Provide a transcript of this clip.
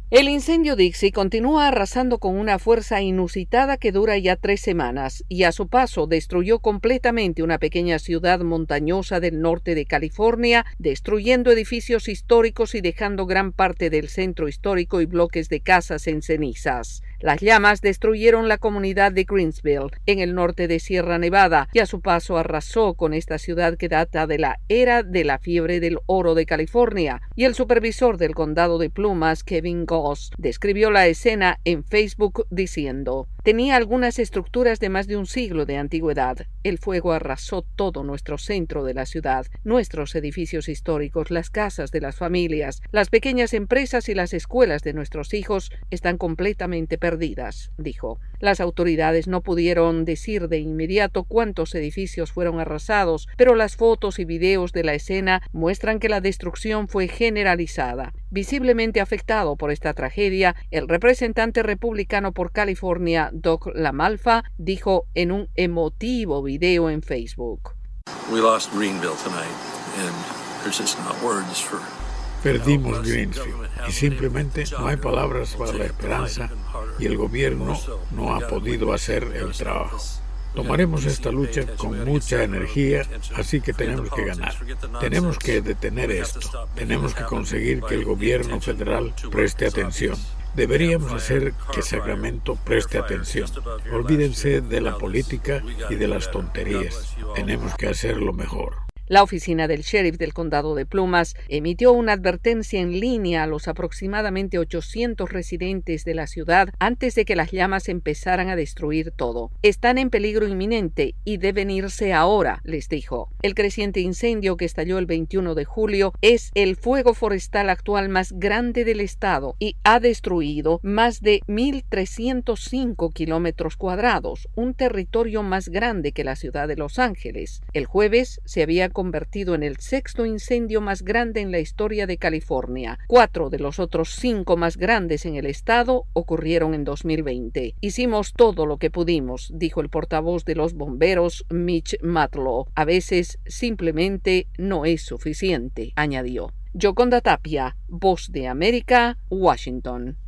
El incendio Dixie continúa arrasando con una fuerza inusitada que dura ya 3 semanas y a su paso destruyó completamente una pequeña ciudad montañosa del norte de California, destruyendo edificios históricos y dejando gran parte del centro histórico y bloques de casas en cenizas. Las llamas destruyeron la comunidad de Greensville, en el norte de Sierra Nevada, y a su paso arrasó con esta ciudad que data de la era de la fiebre del oro de California, y el supervisor del condado de Plumas, Kevin Goss, describió la escena en Facebook diciendo: «Tenía algunas estructuras de más de un siglo de antigüedad. El fuego arrasó todo nuestro centro de la ciudad, nuestros edificios históricos, las casas de las familias, las pequeñas empresas y las escuelas de nuestros hijos están completamente perdidas», dijo. Las autoridades no pudieron decir de inmediato cuántos edificios fueron arrasados, pero las fotos y videos de la escena muestran que la destrucción fue generalizada. Visiblemente afectado por esta tragedia, el representante republicano por California, Doug LaMalfa, dijo en un emotivo video en Facebook: We lost Greenville tonight, and there's just not words for... Perdimos Greensville y simplemente no hay palabras para la esperanza y el gobierno no ha podido hacer el trabajo. Tomaremos esta lucha con mucha energía, así que tenemos que ganar. Tenemos que detener esto. Tenemos que conseguir que el gobierno federal preste atención. Deberíamos hacer que Sacramento preste atención. Olvídense de la política y de las tonterías. Tenemos que hacerlo mejor. La oficina del sheriff del condado de Plumas emitió una advertencia en línea a los aproximadamente 800 residentes de la ciudad antes de que las llamas empezaran a destruir todo. Están en peligro inminente y deben irse ahora, les dijo. El creciente incendio que estalló el 21 de julio es el fuego forestal actual más grande del estado y ha destruido más de 1.305 kilómetros cuadrados, un territorio más grande que la ciudad de Los Ángeles. El jueves se había convertido en el 6º incendio más grande en la historia de California. 4 de los otros 5 más grandes en el estado ocurrieron en 2020. Hicimos todo lo que pudimos, dijo el portavoz de los bomberos, Mitch Matlow. A veces simplemente no es suficiente, añadió. Yoconda Tapia, Voz de América, Washington.